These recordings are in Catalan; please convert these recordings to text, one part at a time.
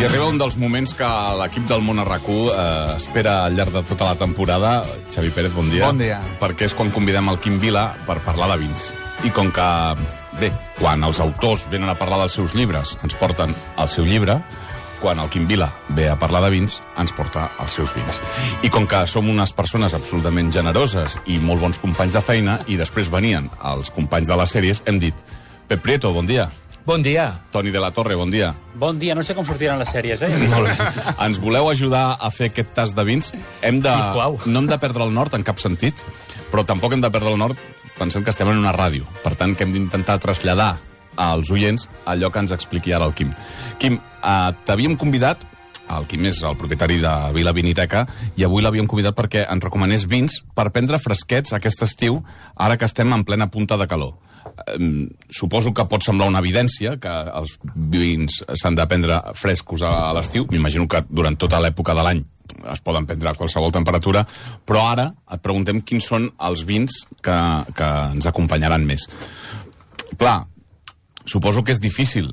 arriba un dels moments que l'equip del Món RAC1 espera al llarg de tota la temporada. Xavi Pérez, bon dia. Bon dia. Perquè és quan convidem el Quim Vila per parlar de vins. I com que, bé, quan els autors venen a parlar dels seus llibres, ens porten el seu llibre, quan el Quim Vila ve a parlar de vins, ens porta els seus vins. I com que som unes persones absolutament generoses i molt bons companys de feina, i després venien els companys de les sèries, hem dit: Pep Prieto, bon dia. Bon dia. Toni de la Torre, bon dia. Bon dia. No sé com sortiran les sèries, Molt bé. Ens voleu ajudar a fer aquest tast de vins? Sisplau. No hem de perdre el nord en cap sentit, però tampoc hem de perdre el nord pensant que estem en una ràdio. Per tant, que hem d'intentar traslladar als oients allò que ens expliqui ara el Quim. Quim, t'havíem convidat, el Quim és el propietari de Vila Viniteca, i avui l'havíem convidat perquè ens recomanés vins per prendre fresquets aquest estiu, ara que estem en plena punta de calor. Suposo que pot semblar una evidència que els vins s'han de prendre frescos a l'estiu. M'imagino que durant tota l'època de l'any es poden prendre a qualsevol temperatura, però ara et preguntem quins són els vins que ens acompanyaran més. Clar, suposo que és difícil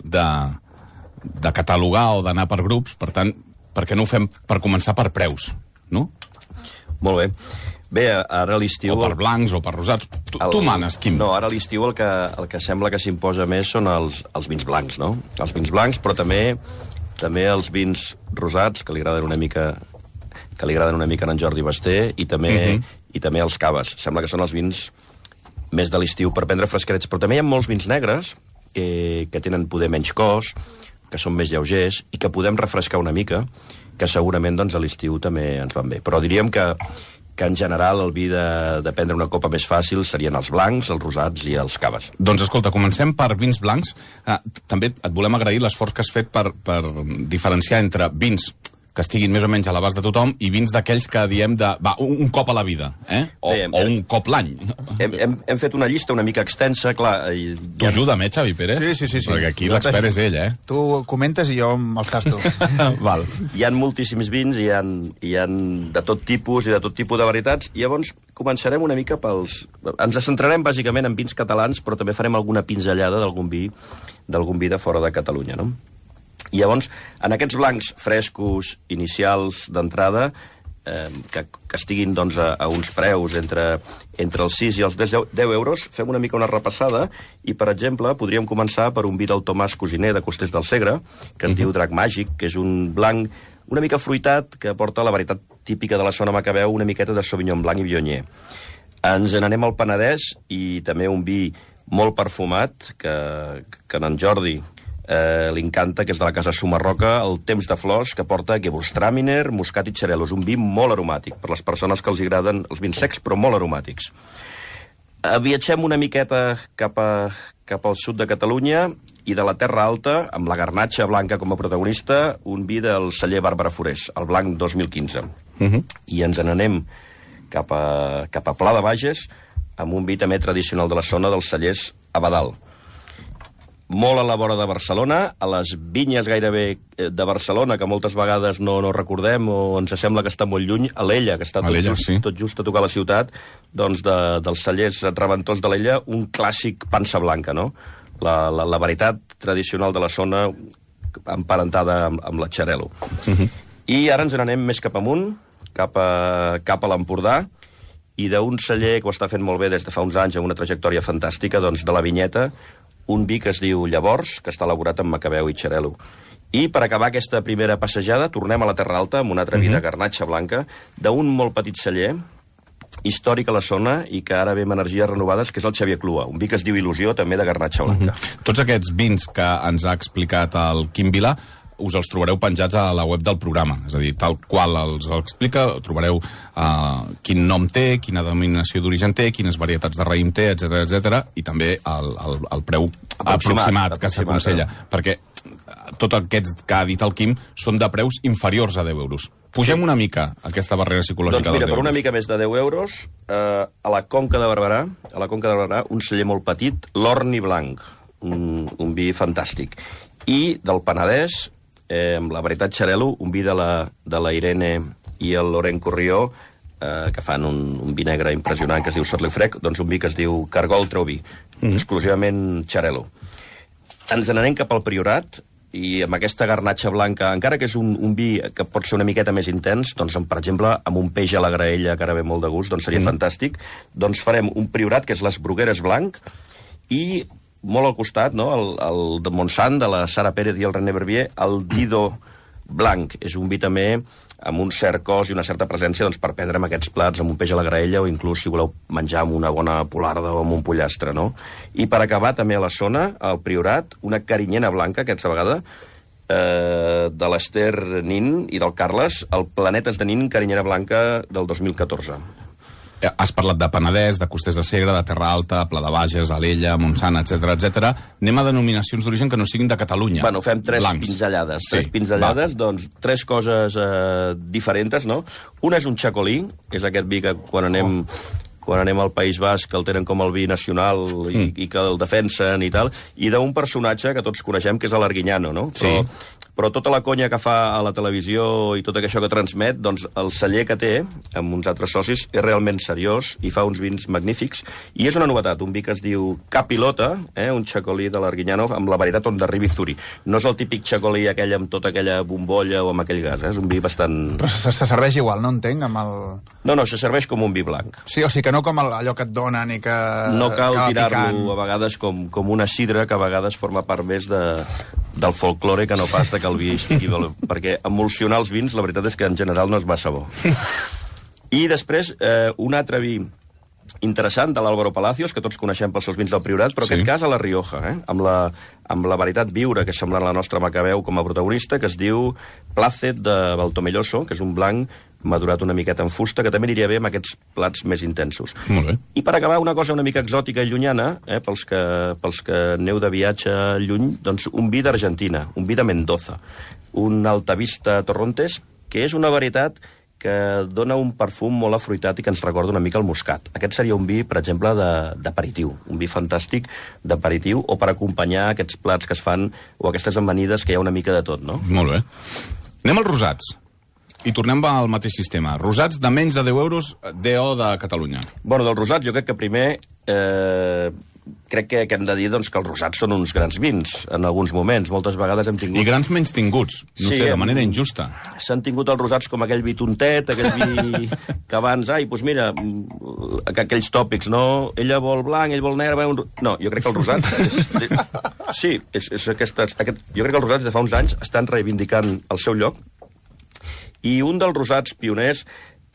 de catalogar o d'anar per grups, per tant, per què no ho fem per començar per preus, no? Molt bé. Bé, ara a l'estiu... O per blancs o per rosats. Tu manes, Quim. No, ara a l'estiu el que sembla que s'imposa més són els vins blancs, no? Els vins blancs, però també els vins rosats, que li agraden una mica a en Jordi Basté, i també els caves. Sembla que són els vins més de l'estiu per prendre fresquets, però també hi ha molts vins negres que tenen poder menys cos, que són més lleugers i que podem refrescar una mica, que segurament doncs, a l'estiu també ens van bé. Però diríem que en general el vi de prendre una copa més fàcil serien els blancs, els rosats i els caves. Doncs escolta, comencem per vins blancs. També et volem agrair l'esforç que has fet per diferenciar entre vins que estiguin més o menys a l'abast de tothom i vins d'aquells que diem un cop a la vida, o un cop l'any. Hem fet una llista una mica extensa, clar... Tu ajuda'm, Xavi Pérez? Sí. Perquè aquí l'expert és ell, Tu comentes i jo me'ls tasto. Val. Hi ha moltíssims vins, hi ha de tot tipus i de tot tipus de varietats, i llavors començarem una mica pels... Ens centrarem bàsicament en vins catalans, però també farem alguna pinzellada d'algun vi de fora de Catalunya, no? I llavors, en aquests blancs frescos, inicials, d'entrada, que estiguin doncs, a uns preus entre els 6 i els 10 euros, fem una mica una repassada i, per exemple, podríem començar per un vi del Tomàs Cosiner de Costers del Segre, que es diu Drac Màgic, que és un blanc una mica fruitat que porta la varietat típica de la zona Macabeu, una miqueta de Sauvignon Blanc i Viognier. Ens n'anem al Penedès i també un vi molt perfumat que en Jordi li encanta, que és de la casa Sumarroca, el Temps de Flors, que porta Gewürztraminer, Muscat i Xarel·lo. És un vi molt aromàtic, per les persones que els agraden els vins secs, però molt aromàtics. Viatgem una miqueta cap al sud de Catalunya i de la Terra Alta, amb la garnatxa blanca com a protagonista, un vi del celler Bàrbara Forés, el blanc 2015. I ens n'anem cap a Pla de Bages, amb un vi també tradicional de la zona dels cellers Abadal. Molt a la vora de Barcelona, a les vinyes gairebé de Barcelona, que moltes vegades no recordem o ens sembla que està molt lluny, a l'Ella, que està tot just a tocar la ciutat, doncs dels cellers reventós de l'Ella, un clàssic pansa blanca, no? La varietat tradicional de la zona emparentada amb la Xarel·lo. I ara ens n'anem més cap amunt, cap a l'Empordà, i d'un celler que ho està fent molt bé des de fa uns anys, amb una trajectòria fantàstica, doncs de la Vinyeta, un vi que es diu Llavors, que està elaborat amb Macabeu i Xarel·lo. I per acabar aquesta primera passejada, tornem a la Terra Alta amb una altra vi de garnatxa blanca d'un molt petit celler, històric a la zona i que ara ve amb energies renovades, que és el Xavier Clua, un vi que es diu Il·lusió, també de garnatxa blanca. Tots aquests vins que ens ha explicat el Quim Vila us els trobareu penjats a la web del programa. És a dir, tal qual els explica, trobareu quin nom té, quina denominació d'origen té, quines varietats de raïm té, etc, i també el preu aproximat que s'aconsella. Perquè tots aquests que ha dit el Quim són de preus inferiors a 10 euros. Pugem una mica aquesta barrera psicològica dels 10 euros. Per una mica més de 10 euros, a la Conca de Barberà, un celler molt petit, l'Orni Blanc, un vi fantàstic. I del Penedès, amb la varietat Xarel·lo, un vi de la Irene i el Loren Corrió, que fan un vi negre impressionant que es diu Sorlefrec, doncs un vi que es diu Cargol Treuvi, exclusivament Xarel·lo. Ens n'anem cap al Priorat, i amb aquesta garnatxa blanca, encara que és un vi que pot ser una miqueta més intens, doncs, per exemple, amb un peix a la graella, que ara ve molt de gust, doncs seria fantàstic. Doncs farem un priorat, que és les Brugueres blanc, i molt al costat, no?, el de Montsant, de la Sara Pérez i el René Verbier, el Dido blanc. És un vi també amb un cert cos i una certa presència, doncs, per prendre amb aquests plats, amb un peix a la graella, o inclús si voleu menjar amb una bona polarda o amb un pollastre, no? I per acabar també a la zona, al Priorat, una carinyena blanca, aquesta vegada, de l'Ester Nin i del Carles, el Planetes de Nin, carinyena blanca del 2014. Has parlat de Penedès, de Costers de Segre, de Terra Alta, Pla de Bages, Alella, Montsant, etc. Anem a denominacions d'origen que no siguin de Catalunya. Bueno, fem tres Blancs. pinzellades. Sí, tres pinzellades, doncs, tres coses diferents, no? Una és un xacolí, és aquest vi que quan anem al País Basc el tenen com el vi nacional i que el defensen i tal, i d'un personatge que tots coneixem, que és l'Arguiñano, no? Però tota la conya que fa a la televisió i tot això que transmet, doncs el celler que té, amb uns altres socis, és realment seriós i fa uns vins magnífics. I és una novetat, un vi que es diu Capilota, un xacolí de l'Arguiñano, amb la varietat on d'arribi Zuri. No és el típic xacolí aquell amb tota aquella bombolla o amb aquell gas, és un vi bastant... Però se serveix igual, no entenc, amb el... No, se serveix com un vi blanc. Sí, o sigui que no com allò que et donen i que... No cal tirar-lo picant. a vegades com una sidra, que a vegades forma part més del folklore que no pas que el vi estigui valor. Perquè emulsionar els vins, la veritat és que en general no és massa bo. I després, un altre vi interessant de l'Álvaro Palacios, que tots coneixem pels seus vins del Priorat, però en aquest cas a la Rioja, amb la varietat viure, que és semblant a la nostra Macabeu com a protagonista, que es diu Plácet de Valtomelloso, que és un blanc madurat una miqueta en fusta, que també aniria bé amb aquests plats més intensos. Molt bé. I per acabar, una cosa una mica exòtica i llunyana, pels que aneu de viatge lluny, doncs un vi d'Argentina, un vi de Mendoza, un Altavista Torrontés, que és una varietat que dona un perfum molt afruitat i que ens recorda una mica el moscat. Aquest seria un vi, per exemple, d'aperitiu, un vi fantàstic d'aperitiu, o per acompanyar aquests plats que es fan, o aquestes amanides que hi ha una mica de tot, no? Molt bé. Anem als rosats. I tornem al mateix sistema. Rosats de menys de 10 euros DO de Catalunya. Bueno, del rosat jo crec que primer crec que hem de dir doncs, que els rosats són uns grans vins en alguns moments. Moltes vegades hem tingut... I grans menys tinguts, de manera injusta. S'han tingut els rosats com aquell vi tontet, aquell vi que abans... Doncs mira, aquells tòpics, no? Ella vol blanc, ell vol negre... No, jo crec que els rosats... Sí, jo crec que els rosats de fa uns anys estan reivindicant el seu lloc. I un dels rosats pioners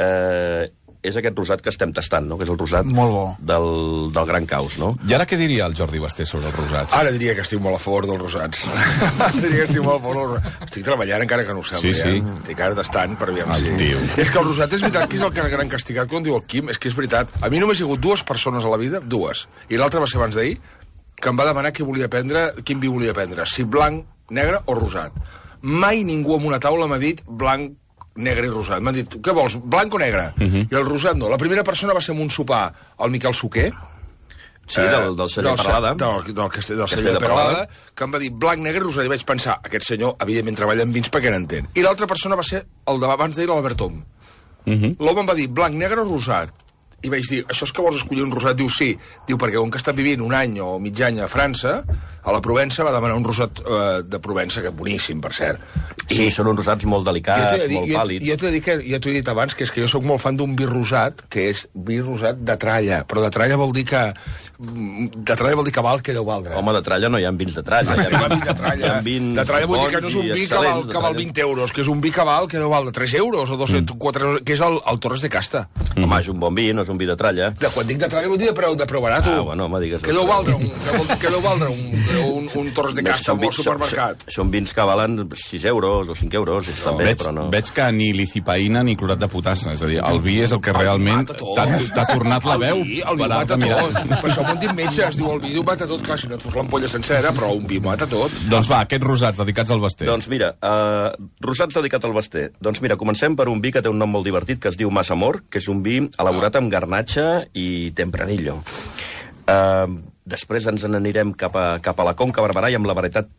és aquest rosat que estem tastant, no? Que és el rosat del Gran Caus, no? I ara què diria el Jordi Basté sobre els rosats? Ara diria que estic molt a favor dels rosats. Diria que estic molt a favor dels rosats. Estic treballant encara que no ho sembli, Sí. Estic ara tastant per aviam El tio. És que el rosat és veritat que és el gran castigat, quan diu el Quim, és que és veritat. A mi només hi ha hagut dues persones a la vida, dues, i l'altra va ser abans d'ahir, que em va demanar quin vi volia prendre, si blanc, negre o rosat. Mai ningú en una taula m'ha dit blanc, negre i rosat. M'han dit, què vols, blanc o negre? I el rosat no. La primera persona va ser en un sopar el Miquel Suquer, Sí, del celler Peralada. Del celler de Peralada, que em va dir blanc, negre i rosat. I vaig pensar, aquest senyor, evidentment, treballa en vins perquè n'entén. I l'altra persona va ser el d'abans d'ahir, l'Albert Om. L'home em va dir blanc, negre o rosat. I vaig dir, això és que vols escollir un rosat? Diu, sí. Diu, perquè com que està vivint un any o mig any a França, a la Provença va demanar un rosat de Provença, que boníssim, per cert. Sí, són uns rosats molt delicats, molt pàl·lids. Jo t'he dit abans que és que jo sóc molt fan d'un vi rosat, que és vi rosat de tralla, però de tralla vol dir que... De tralla vol dir que val que deu valdre. Home, de tralla no hi ha vins de tralla. Hi ha vins de tralla. De tralla vol dir que no és un vi que val 20 euros, que és un vi que val que deu valdre 3 euros o 2, 4 euros, que és el Torres de Casta. Home, és un bon vi, no és un vi de tralla. Quan dic de tralla vol dir de preu barat. Bueno, home, digues... Que deu valdre un Torres de Casta al supermercat. Són vins que valen 6 euros o 5 euros, també, però no... Veig que ni licipaïna ni clorat de potassa, és a dir, el vi és el que realment t'ha tornat la veu. El vi ho mata tot. Per això m'ho han dit metges, diu, el vi ho mata tot, clar, si no et fos l'ampolla sencera, però un vi ho mata tot. Doncs va, aquests rosats dedicats al Basté. Doncs mira, rosats dedicats al Basté. Doncs mira, comencem per un vi que té un nom molt divertit, que es diu Mas Amor, que és un vi elaborat amb garnatxa i tempranillo. Després ens n'anirem cap a la Conca Barberà i amb la varietat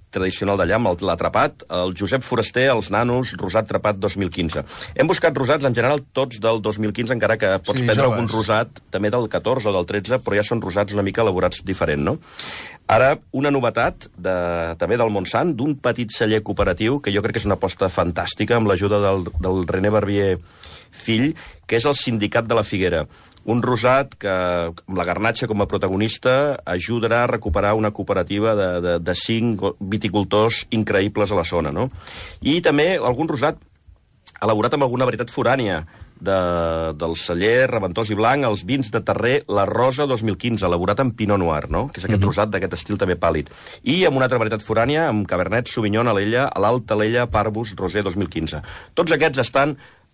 tradicional d'allà, amb l'atrapat, el Josep Foraster, els nanos, rosat trapat 2015. Hem buscat rosats, en general, tots del 2015, encara que pots prendre algun rosat també del 14 o del 13, però ja són rosats una mica elaborats diferent, no? Ara, una novetat també del Montsant, d'un petit celler cooperatiu, que jo crec que és una aposta fantàstica, amb l'ajuda del René Barbier fill, que és el Sindicat de la Figuera. Un rosat que, amb la garnatxa com a protagonista, ajudarà a recuperar una cooperativa de 5 viticultors increïbles a la zona, no? I també algun rosat elaborat amb alguna varietat forània, del celler Reventós i Blanc, els vins de Terrer, la Rosa 2015, elaborat amb Pinot Noir, no? Que és aquest rosat d'aquest estil també pàl·lid. I amb una altra varietat forània, amb Cabernet Sauvignon, Alella, a l'Alta Alella, Parvus, Rosé 2015. Tots aquests estan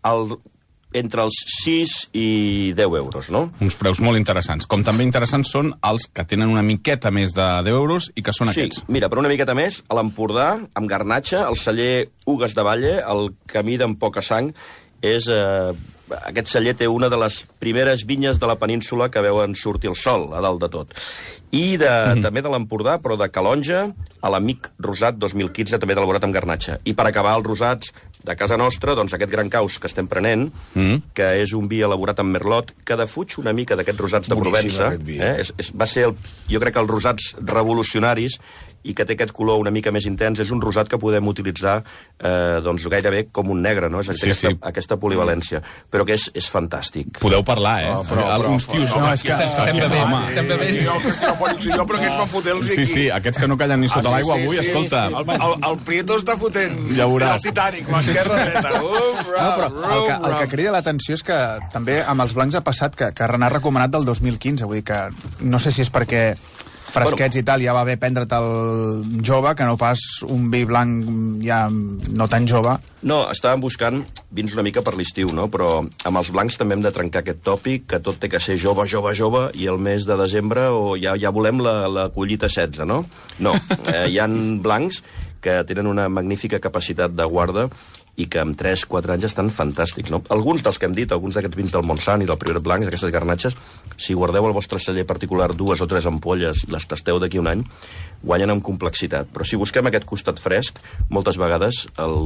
entre els 6 i 10 euros, no? Uns preus molt interessants. Com també interessants són els que tenen una miqueta més de 10 euros i que són aquests. Sí, mira, per una miqueta més, a l'Empordà, amb garnatxa, el celler Ugues de Valle, el camí d'en Poca Sang, és... aquest celler té una de les primeres vinyes de la península que veuen sortir el sol, a dalt de tot. I també de l'Empordà, però de Calonja, a l'Amic Rosat 2015, també elaborat amb garnatxa. I per acabar, els rosats de casa nostra, doncs aquest Gran Caus que estem prenent, que és un vi elaborat amb merlot, que defuig una mica d'aquests rosats de Provença. Va ser, jo crec que els rosats revolucionaris, i que té aquest color una mica més intens, és un rosat que podem utilitzar doncs gairebé com un negre, no? És aquesta polivalència. Però que és fantàstic. Podeu parlar, alguns tios... No, és que estem bevent. Jo, que estrafònics, jo, però aquests van fotent-los aquí. Sí, aquests que no callen ni sota l'aigua avui, escolta. El Prieto està fotent. Ja veuràs. El Titanic, l'esquerra dreta. No, però el que crida l'atenció és que també amb els blancs ha passat que Renat recomanat del 2015, vull dir que no sé si és perquè fresquets i tal, ja va bé prendre't el jove, que no pas un vi blanc ja no tan jove. No, estàvem buscant vins una mica per l'estiu, no? Però amb els blancs també hem de trencar aquest tòpic, que tot té que ser jove, i el mes de desembre ja volem la collita 16, no? No, hi ha blancs que tenen una magnífica capacitat de guarda i que amb 3-4 anys estan fantàstics, no? Alguns dels que hem dit, alguns d'aquests vins del Montsant i del Priorat Blanc, d'aquestes garnatxes, si guardeu al vostre celler particular 2 o 3 ampolles i les tasteu d'aquí un any, guanyen en complexitat. Però si busquem aquest costat fresc, moltes vegades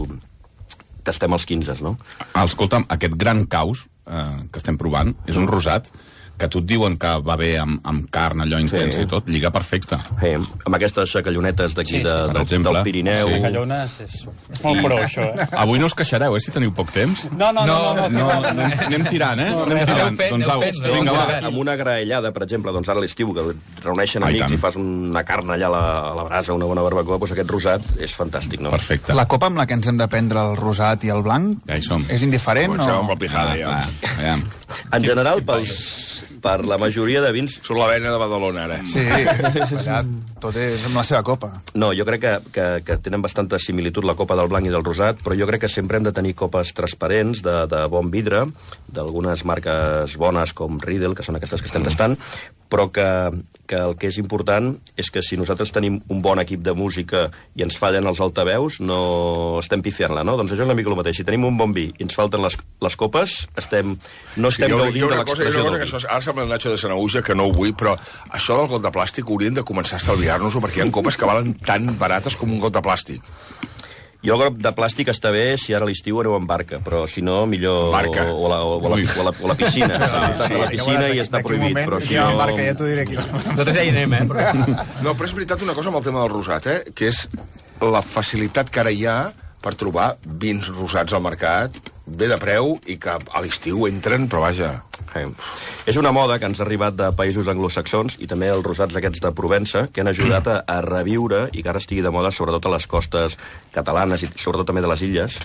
tastem els 15, no? Escolta'm, aquest Gran Caus que estem provant és un rosat que tu et diuen que va bé amb carn, allò intensa i tot, lliga perfecte. Sí, amb aquestes xacallonetes d'aquí del Pirineu. Xacallones és molt pro, això, Avui no us queixareu, si teniu poc temps? No. Anem tirant, Doncs au, vinga, va. Amb una graellada, per exemple, doncs ara a l'estiu, que reuneixen amics i fas una carn allà a la brasa, una bona barbacoa, doncs aquest rosat és fantàstic, no? Perfecte. La copa amb la que ens hem de prendre el rosat i el blanc ja hi som. És indiferent? Comencem amb la pijada, ja. En general, per la majoria de vins... Surt la vena de Badalona, ara. Sí, allà tot és amb la seva copa. No, jo crec que tenen bastanta similitud la copa del blanc i del rosat, però jo crec que sempre hem de tenir copes transparents, de bon vidre, d'algunes marques bones com Riedel, que són aquestes que estem tastant, però que el que és important és que si nosaltres tenim un bon equip de música i ens fallen els altaveus, no estem pifiant-la, no? Doncs això és una mica el mateix. Si tenim un bon vi i ens falten les copes, no estem gaudint de l'expressió del vi. Ara sembla el Nacho de Sanaúja, que no ho vull, però això del got de plàstic hauríem de començar a estalviar-nos-ho, perquè hi ha copes que valen tan barates com un got de plàstic. Jo el got de plàstic està bé si ara a l'estiu aneu en barca, però si no, millor... Barca. O la piscina. A la piscina i està prohibit, però si no... en barca, ja t'ho diré aquí. Nosaltres ja hi anem, No, però és veritat una cosa amb el tema del rosat, que és la facilitat que ara hi ha per trobar vins rosats al mercat, bé de preu, i que a l'estiu entren, però vaja... És una moda que ens ha arribat de països anglosaxons i també els rosats aquests de Provença, que han ajudat a reviure i que ara estigui de moda sobretot a les costes catalanes i sobretot també de les illes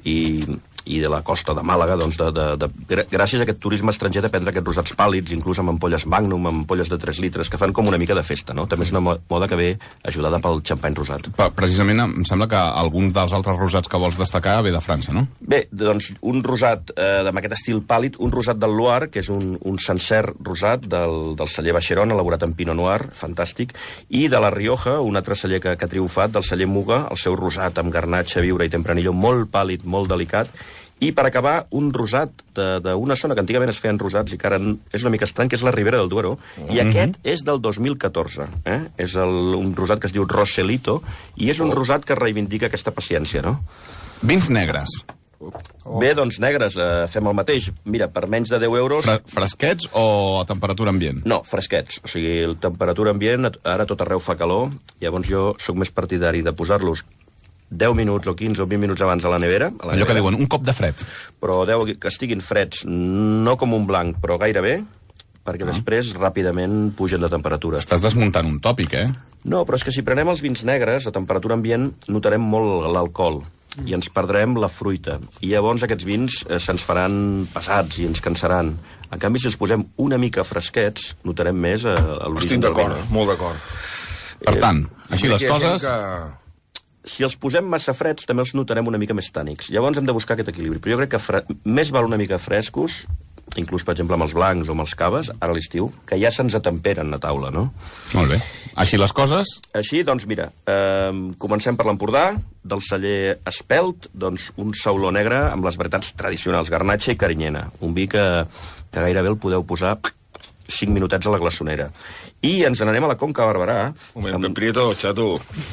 i de la costa de Màlaga, doncs gràcies a aquest turisme estranger de prendre aquests rosats pàl·lids, inclús amb ampolles Magnum, amb ampolles de 3 litres, que fan com una mica de festa, no? També és una moda que ve ajudada pel xampany rosat. Precisament em sembla que algun dels altres rosats que vols destacar ve de França, no? Bé, doncs un rosat amb aquest estil pàl·lid, un rosat del Loire, que és un sencer rosat del celler Vacheron, elaborat amb Pinot Noir, fantàstic, i de la Rioja, un altre celler que ha triomfat, del celler Muga, el seu rosat amb garnatxa, viure i tempranillo, molt pàl·lid, molt delicat, I per acabar, un rosat d'una zona que antigament es feien rosats i que ara és una mica estrany, que és la Ribera del Duero, i aquest és del 2014. És un rosat que es diu Roselito, i és un rosat que reivindica aquesta paciència, no? Vins negres. Bé, doncs, negres, fem el mateix. Mira, per menys de 10 euros... Fresquets o a temperatura ambient? No, fresquets. O sigui, la temperatura ambient, ara tot arreu fa calor, llavors jo sóc més partidari de posar-los 10 minuts o 15 o 20 minuts abans a la nevera. Allò que diuen, un cop de fred. Però que estiguin freds, no com un blanc, però gairebé, perquè després ràpidament pugen de temperatura. Estàs desmuntant un tòpic, No, però és que si prenem els vins negres a temperatura ambient notarem molt l'alcohol i ens perdrem la fruita. I llavors aquests vins se'ns faran pesats i ens cansaran. En canvi, si els posem una mica fresquets, notarem més l'origen del vin. Estic d'acord, molt d'acord. Per tant, així les coses... Si els posem massa freds, també els notarem una mica més tànics. Llavors hem de buscar aquest equilibri. Però jo crec que més val una mica frescos, inclús, per exemple, amb els blancs o amb els caves, ara a l'estiu, que ja se'ns atemperen a taula, no? Molt bé. Així les coses... Així, doncs, mira, comencem per l'Empordà, del celler Espelt, doncs, un sauló negre amb les varietats tradicionals, Garnatxa i Carinyena. Un vi que gairebé el podeu posar 5 minutets a la glaçonera. I ens n'anem a la Conca de Barberà. Un moment, Prieto, xato.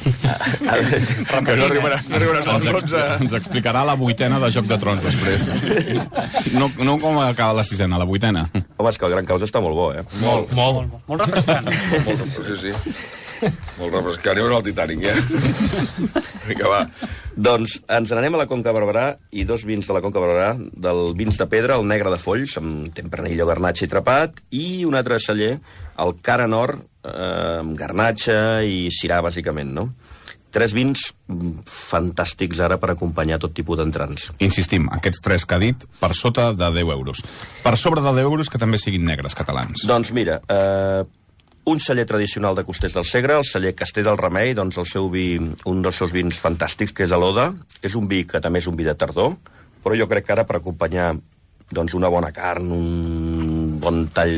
Que no arribaràs als 12. Ens explicarà la 8ena de Joc de Trons, després. No com acaba la 6ena, la 8ena. Home, és que el Gran Caus està molt bo, Molt refrescant. Sí. Molt refrescant. Anem al Titanic, Vinga, va. Doncs ens n'anem a la Conca de Barberà i 2 vins de la Conca de Barberà, del vins de pedra, el negre de Folls, amb Tempranillo, Garnatxa i Trapat, i un altre celler, el Cara Nord, amb Garnatxa i Syrah, bàsicament, no? 3 vins fantàstics ara per acompanyar tot tipus d'entrants. Insistim, aquests 3 que ha dit, per sota de 10 euros. Per sobre de 10 euros que també siguin negres, catalans. Doncs mira, un celler tradicional de Costers del Segre, el celler Castell del Remei, doncs el seu vi, un dels seus vins fantàstics, que és l'Oda. És un vi que també és un vi de tardor, però jo crec que ara per acompanyar doncs, una bona carn, un bon tall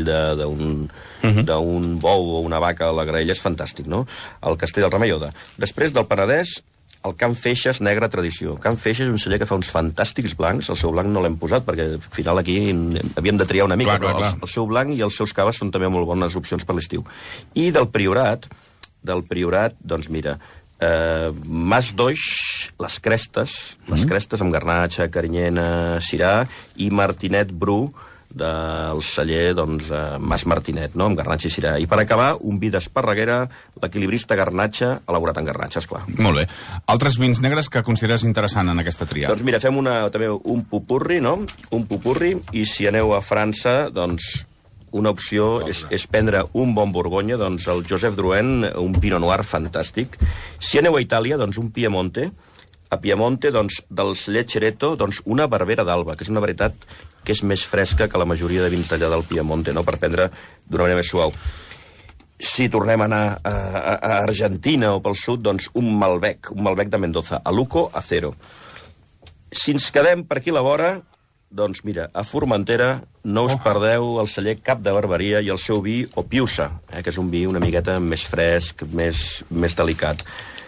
d'un bou o una vaca a la graella és fantàstic, no? El Castell del Remei Oda. Després del Penedès, el Can Feixes Negra Tradició. Can Feixes és un celler que fa uns fantàstics blancs. El seu blanc no l'hem posat, perquè al final aquí havíem de triar una mica, clar. El seu blanc i els seus caves són també molt bones opcions per l'estiu. I del Priorat, doncs mira, Mas d'Oix, les crestes amb Garnatxa, Carinyena, Syrah, i Martinet Bru, del celler, doncs, Mas Martinet, no?, amb Garnatxa i Syrah. I per acabar, un vi d'Esparreguera, l'equilibrista Garnatxa, elaborat en Garnatxa, esclar. Molt bé. Altres vins negres que consideres interessant en aquesta tria? Doncs mira, fem també un pupurri, no?, un pupurri, i si aneu a França, doncs, una opció és prendre un bon Borgonya, doncs el Joseph Drouin, un Pinot Noir fantàstic. Si aneu a Itàlia, doncs un Piemonte. A Piemonte, doncs, del celler Ceretto, doncs una Barbera d'Alba, que és una varietat que és més fresca que la majoria de vins d'allà del Piemonte, no?, per prendre d'una manera més suau. Si tornem a anar a Argentina o pel sud, doncs un Malbec de Mendoza, Aluco Acero. Si ens quedem per aquí a la vora, doncs mira, a Formentera no us perdeu el celler Cap de Barberia i el seu vi Opiusa, que és un vi una miqueta més fresc, més delicat.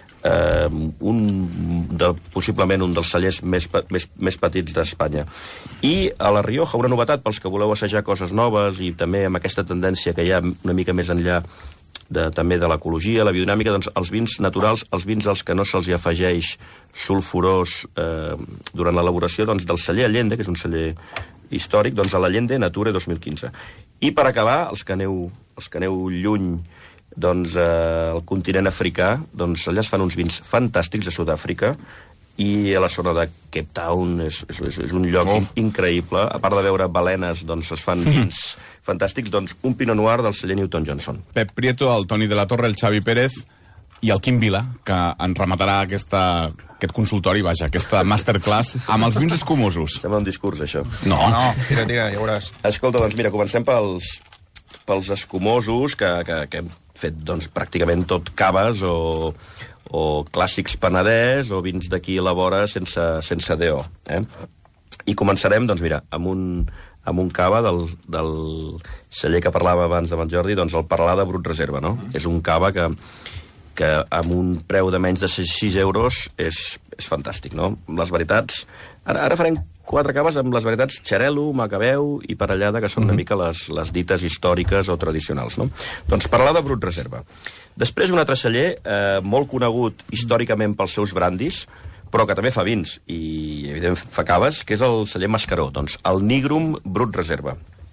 Possiblement un dels cellers més petits d'Espanya. I a la Rioja, una novetat pels que voleu assajar coses noves i també amb aquesta tendència que hi ha una mica més enllà també de l'ecologia, la biodinàmica, doncs els vins naturals, els vins als que no se'ls afegeix sulfurós durant l'elaboració, doncs del celler Allende, que és un celler històric, doncs a l'Allende Nature 2015. I per acabar, els que aneu lluny, doncs al continent africà, doncs allà es fan uns vins fantàstics a Sud-àfrica, i a la zona de Cape Town és un lloc increïble. A part de veure balenes, doncs es fan vins fantàstics, doncs un Pinot Noir del celler Newton Johnson. Pep Prieto, el Toni de la Torre, el Xavi Pérez i el Quim Vila, que ens rematarà aquest consultori, vaja, aquesta masterclass amb els vins escumosos. Sembla un discurs, això. No, tira, ja veuràs. Escolta, doncs mira, comencem pels escumosos, que hem fet doncs, pràcticament tot caves o clàssics Penedès o vins d'aquí a la vora sense DO. I començarem, doncs mira, amb un cava del celler que parlava abans de Jordi, doncs el Parlar de Brut Reserva, no? És un cava que amb un preu de menys de 6 euros és fantàstic, no? Les varietats... Ara farem 4 caves amb les varietats Xarel·lo, Macabeu i Parellada, que són una mica les dites històriques o tradicionals, no? Doncs parlar de Brut Reserva. Després un altre celler molt conegut històricament pels seus brandis, però que també fa vins i, evidentment, fa caves, que és el celler Mascaró. Doncs el Nigrum Brut Reserva.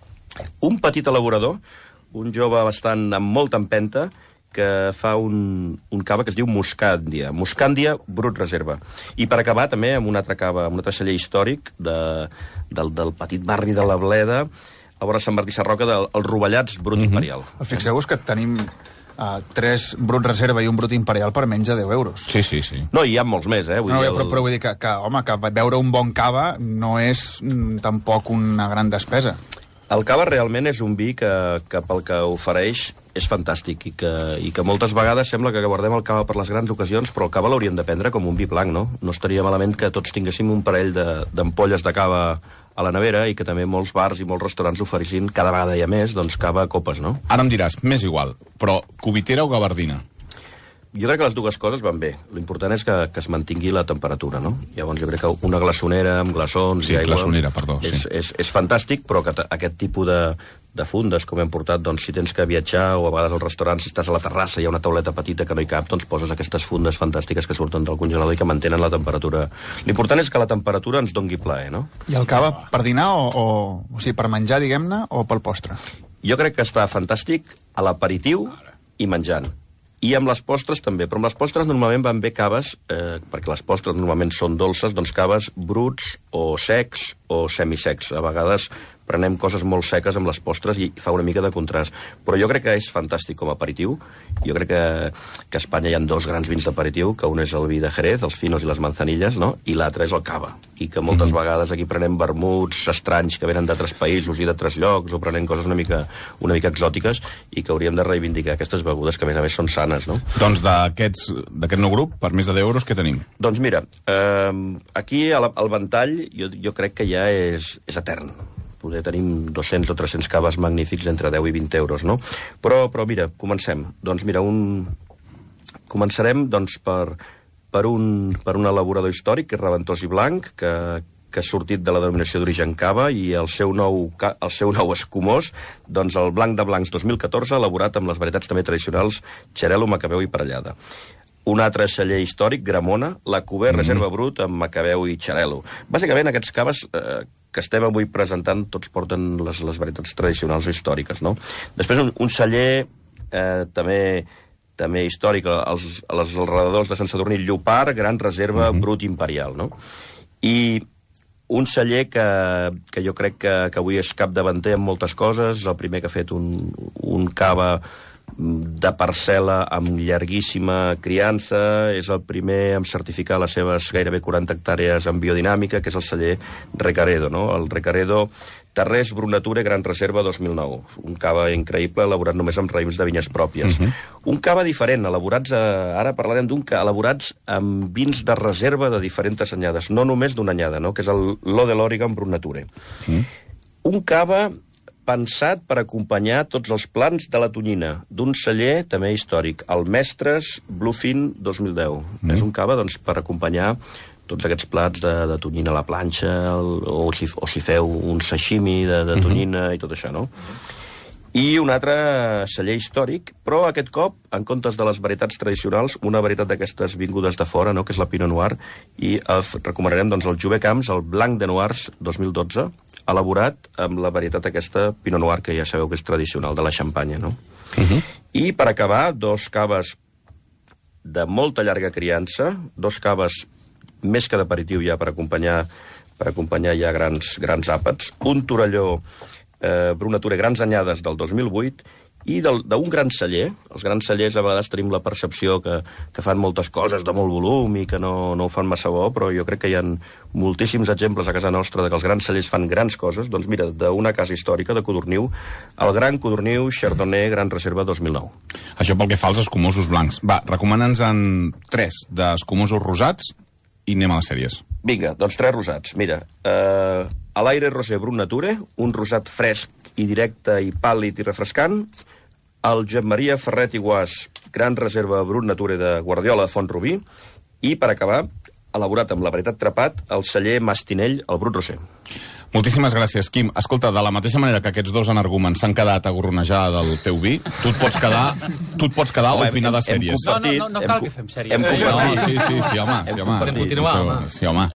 Un petit elaborador, un jove bastant amb molta empenta, que fa un cava que es diu Muscàndia Brut Reserva. I per acabar també amb un altre cava, un altre celler històric del petit barri de la Bleda, a vora Sant Martí Sarroca, del Rovellats Brut Imperial. Fixeu-vos que tenim 3 Brut Reserva i un Brut Imperial per menys de 10 euros. Sí. No, hi ha molts més, Vull dir, però vull dir que beure un bon cava no és tampoc una gran despesa. El cava realment és un vi que pel que ofereix és fantàstic i que moltes vegades sembla que guardem el cava per les grans ocasions, però el cava l'hauríem de prendre com un vi blanc, no? No estaria malament que tots tinguéssim un parell d'ampolles de cava a la nevera i que també molts bars i molts restaurants oferissin, cada vegada hi ha més, doncs cava a copes, no? Ara em diràs, m'és igual, però cubitera o gabardina? Jo crec que les dues coses van bé. L'important és que es mantingui la temperatura, no? Llavors jo crec que una glaçonera amb glaçons i aigua... glaçonera, perdó, és fantàstic, però que aquest tipus de fundes, com hem portat, doncs si tens que viatjar o a vegades al restaurant, si estàs a la terrassa i hi ha una tauleta petita que no hi cap, doncs poses aquestes fundes fantàstiques que surten del congelador i que mantenen la temperatura. L'important és que la temperatura ens dongui plaer, no? I el cava per dinar o sigui, per menjar, diguem-ne, o pel postre? Jo crec que està fantàstic a l'aperitiu i menjant. I amb les postres també, però amb les postres normalment van bé caves, perquè les postres normalment són dolces, doncs caves bruts o secs o semisecs. A vegades prenem coses molt seques amb les postres i fa una mica de contrast. Però jo crec que és fantàstic com a aperitiu. Jo crec que a Espanya hi ha 2 grans vins d'aperitiu, que un és el vi de Jerez, els finos i les manzanilles, no? I l'altre és el cava. I que moltes vegades aquí prenem vermuts estranys que venen d'altres països i d'altres llocs, o prenem coses una mica exòtiques, i que hauríem de reivindicar aquestes begudes que a més són sanes, no? Doncs d'aquest nou grup, per més de 10 euros, què tenim? Doncs mira, aquí el ventall jo crec que ja és etern. Poder tenim 200 o 300 caves magnífics entre 10 i 20 euros, no? Però mira, comencem. Doncs mira, començarem doncs, per un elaborador històric, que és Reventós i Blanc, que ha sortit de la denominació d'origen cava, i el seu nou escumós, doncs el Blanc de Blancs 2014, elaborat amb les varietats també tradicionals Xarel·lo, Macabeu i Parellada. Un altre celler històric, Gramona, la Cuber Reserva Brut amb Macabeu i Xarel·lo. Bàsicament, aquests caves que estem avui presentant, tots porten les varietats tradicionals històriques, no? Després, un celler també històric, als alrededors de Sant Sadurní, Llopart, Gran Reserva Brut Imperial, no? I un celler que jo crec que avui és capdavanter en moltes coses, el primer que ha fet un cava de parcel·la amb llarguíssima criança, és el primer en certificar les seves gairebé 40 hectàrees en biodinàmica, que és el celler Recaredo, no? El Recaredo Terrés Brunature Gran Reserva 2009. Un cava increïble, elaborat només amb raïms de vinyes pròpies. Un cava diferent, ara parlarem elaborats amb vins de reserva de diferents anyades, no només d'una anyada, no? Que és el Lode l'Oregon Brunature. Un cava pensat per acompanyar tots els plans de la tonyina, d'un celler també històric, el Mestres Bluefin 2010. És un cava doncs, per acompanyar tots aquests plats de tonyina a la planxa, o si feu un sashimi de tonyina i tot això, no? I un altre celler històric, però aquest cop, en comptes de les varietats tradicionals, una varietat d'aquestes vingudes de fora, no?, que és la Pinot Noir, i recomanarem doncs, el Jové Camps, el Blanc de Noirs 2012, elaborat amb la varietat aquesta Pinot Noir, que ja sabeu que és tradicional de la Xampanya, no? I per acabar, 2 caves de molta llarga criança, 2 caves més que d'aperitiu ja per acompanyar ja grans àpats, un Torelló Brunature Grans Anyades del 2008 i d'un gran celler. Els grans cellers a vegades tenim la percepció que fan moltes coses de molt volum i que no ho fan massa bo, però jo crec que hi ha moltíssims exemples a casa nostra de que els grans cellers fan grans coses. Doncs mira, d'una casa històrica de Codorniu, el Gran Codorniu Chardonnay Gran Reserva 2009. Això pel que fa als escumosos blancs. Va, recomana'ns en 3 d'escumosos rosats i anem a les sèries. Vinga, doncs 3 rosats. Mira, a l'Aire Rosé Brut Nature, un rosat fresc i directe i pàl·lid i refrescant, el Josep Maria Ferret i Guàs Gran Reserva Brut Nature de Guardiola de Font-rubí, i per acabar, elaborat amb la varietat Trepat, el celler Mastinell, el Brut Roser. Moltíssimes gràcies, Quim. Escolta, de la mateixa manera que aquests dos energúmens s'han quedat a gorronejar del teu vi, tu et pots quedar a opinar de sèries. No cal que fem sèries. No, sí, home. Continuar, home. Sí, home.